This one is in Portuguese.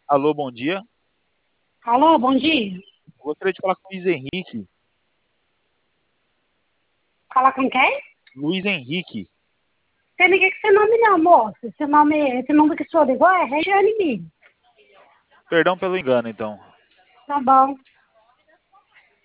Alô, bom dia. Alô, bom dia. Gostaria de falar com o Luiz Henrique. Fala com quem? Luiz Henrique. Tem ninguém com seu nome não, moço. Esse nome que o senhor ligou é Regiane Mim. Perdão pelo engano, então. Tá bom.